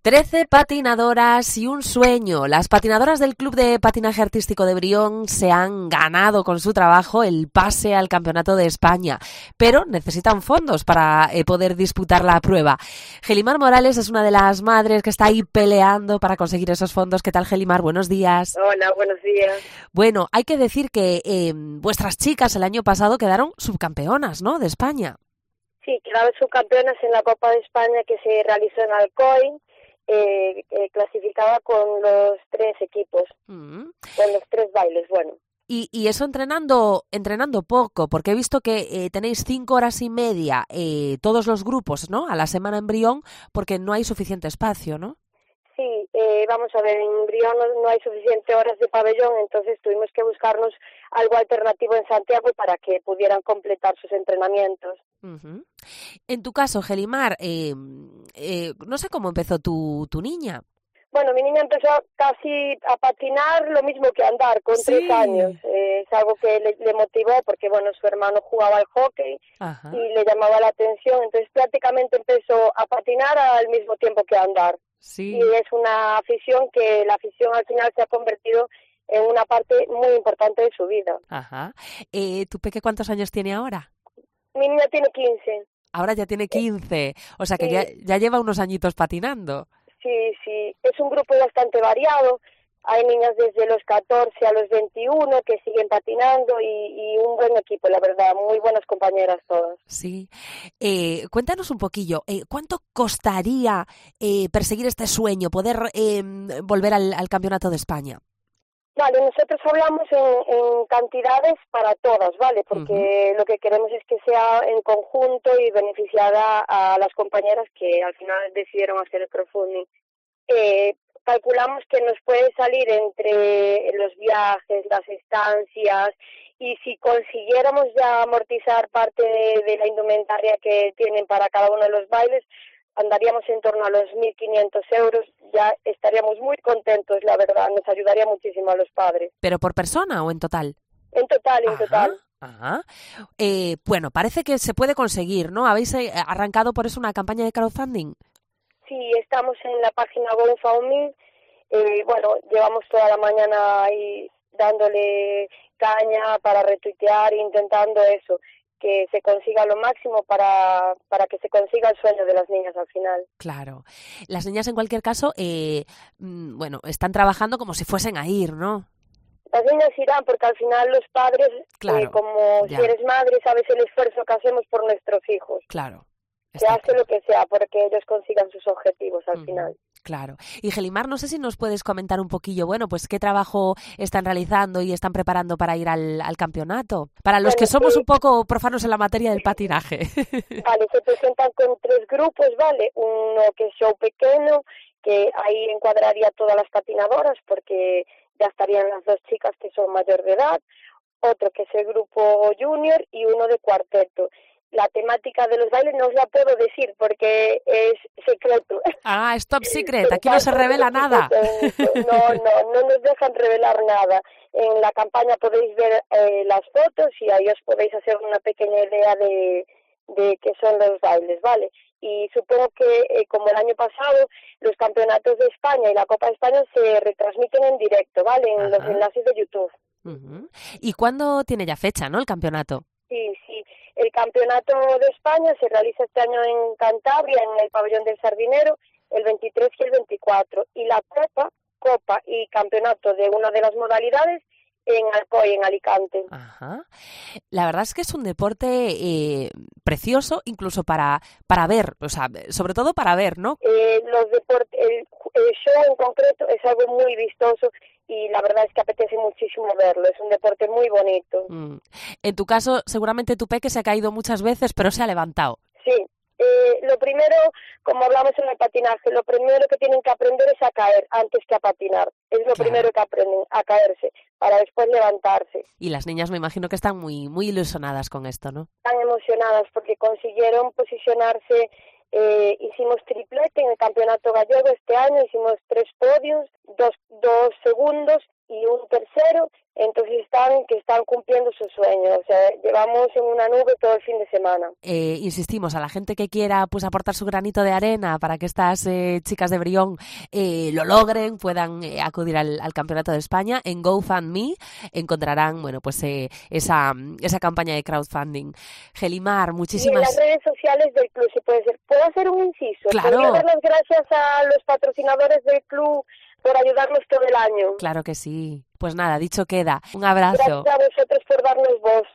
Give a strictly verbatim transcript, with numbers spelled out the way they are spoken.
Trece patinadoras y un sueño. Las patinadoras del Club de Patinaje Artístico de Brión se han ganado con su trabajo el pase al Campeonato de España, pero necesitan fondos para eh, poder disputar la prueba. Gelimar Morales es una de las madres que está ahí peleando para conseguir esos fondos. ¿Qué tal, Gelimar? Buenos días. Hola, buenos días. Bueno, hay que decir que eh, vuestras chicas el año pasado quedaron subcampeonas, ¿no?, de España. Sí, quedaron subcampeonas en la Copa de España que se realizó en Alcoy. Eh, eh, clasificaba con los tres equipos, mm. con los tres bailes, bueno. Y, y eso entrenando entrenando poco, porque he visto que eh, tenéis cinco horas y media eh, todos los grupos, ¿no?, a la semana en Brión, porque no hay suficiente espacio, ¿no? Sí, eh, vamos a ver, en Brión no, no hay suficientes horas de pabellón, entonces tuvimos que buscarnos algo alternativo en Santiago para que pudieran completar sus entrenamientos. Uh-huh. En tu caso, Gelimar, eh, eh, no sé cómo empezó tu, tu niña. Bueno, mi niña empezó casi a patinar lo mismo que a andar, con sí. tres años. Eh, es algo que le, le motivó porque, bueno, su hermano jugaba al hockey. Ajá. Y le llamaba la atención. Entonces, prácticamente empezó a patinar al mismo tiempo que a andar. Sí. Y es una afición que la afición al final se ha convertido en una parte muy importante de su vida. Ajá. Eh, ¿Tu peque cuántos años tiene ahora? Mi niña tiene quince. Ahora ya tiene quince. O sea que sí. ya, ya lleva unos añitos patinando. Sí, sí, es un grupo bastante variado, hay niñas desde los catorce a los veintiuno que siguen patinando y, y un buen equipo, la verdad, muy buenas compañeras todas. Sí, eh, cuéntanos un poquillo, eh, ¿cuánto costaría eh, perseguir este sueño, poder eh, volver al, al Campeonato de España? Vale, nosotros hablamos en, en cantidades para todas, ¿vale? Porque uh-huh. lo que queremos es que sea en conjunto y beneficiar a, a las compañeras que al final decidieron hacer el crowdfunding. Eh, calculamos que nos puede salir entre los viajes, las estancias, y si consiguiéramos ya amortizar parte de, de la indumentaria que tienen para cada uno de los bailes, andaríamos en torno a los mil quinientos euros, ya estaríamos muy contentos, la verdad, nos ayudaría muchísimo a los padres. ¿Pero por persona o en total? En total, en ajá, total. Ajá. Eh, bueno, parece que se puede conseguir, ¿no? ¿Habéis arrancado por eso una campaña de crowdfunding? Sí, estamos en la página GoFundMe, eh, bueno, llevamos toda la mañana ahí dándole caña para retuitear, intentando eso, que se consiga lo máximo para, para que se consiga el sueño de las niñas al final. Claro. Las niñas, en cualquier caso, eh, bueno, están trabajando como si fuesen a ir, ¿no? Las niñas irán porque al final los padres, claro, eh, como ya. Si eres madre, sabes el esfuerzo que hacemos por nuestros hijos. Claro. Se hace claro. Lo que sea porque ellos consigan sus objetivos al uh-huh. final. Claro. Y Gelimar, no sé si nos puedes comentar un poquillo, bueno, pues qué trabajo están realizando y están preparando para ir al, al campeonato. Para los bueno, que somos sí. un poco profanos en la materia del patinaje. Vale, se presentan con tres grupos, ¿vale? Uno que es show pequeño, que ahí encuadraría todas las patinadoras porque ya estarían las dos chicas que son mayor de edad. Otro que es el grupo junior y uno de cuarteto. La temática de los bailes no os la puedo decir porque es secreto. Ah, es top secret, aquí no se revela nada. No, no, no nos dejan revelar nada. En la campaña podéis ver eh, las fotos y ahí os podéis hacer una pequeña idea de, de qué son los bailes, ¿vale? Y supongo que, eh, como el año pasado, los campeonatos de España y la Copa de España se retransmiten en directo, ¿vale? En Ajá. los enlaces de YouTube. Uh-huh. ¿Y cuándo tiene ya fecha, no, el campeonato? Sí, sí. El campeonato de España se realiza este año en Cantabria, en el pabellón del Sardinero, el veintitrés y el veinticuatro. Y la Copa, Copa y campeonato de una de las modalidades en Alcoy, en Alicante. Ajá. La verdad es que es un deporte eh, precioso, incluso para para ver, o sea, sobre todo para ver, ¿no? Eh, los deportes, el, el show en concreto es algo muy vistoso y la verdad es que apetece muchísimo verlo, es un deporte muy bonito. Mm. En tu caso, seguramente tu peque se ha caído muchas veces, pero se ha levantado. Sí. Eh, lo primero, como hablamos en el patinaje, lo primero que tienen que aprender es a caer antes que a patinar. Es lo claro. primero que aprenden, a caerse, para después levantarse. Y las niñas me imagino que están muy muy ilusionadas con esto, ¿no? Están emocionadas porque consiguieron posicionarse, eh, hicimos triplete en el campeonato gallego este año, hicimos tres podios, dos, dos segundos y un tercero, entonces están que están cumpliendo su sueño. O sea, llevamos en una nube todo el fin de semana. Eh, insistimos, a la gente que quiera pues aportar su granito de arena para que estas eh, chicas de Brión eh, lo logren, puedan eh, acudir al, al Campeonato de España. En GoFundMe encontrarán, bueno, pues eh, esa, esa campaña de crowdfunding. Gelimar, muchísimas... Y en las redes sociales del club, si puede ser. ¿Puedo hacer un inciso? Claro. ¿Podría dar las gracias a los patrocinadores del club por ayudarnos todo el año? Claro que sí. Pues nada, dicho queda. Un abrazo. Gracias a vosotros por darnos voz.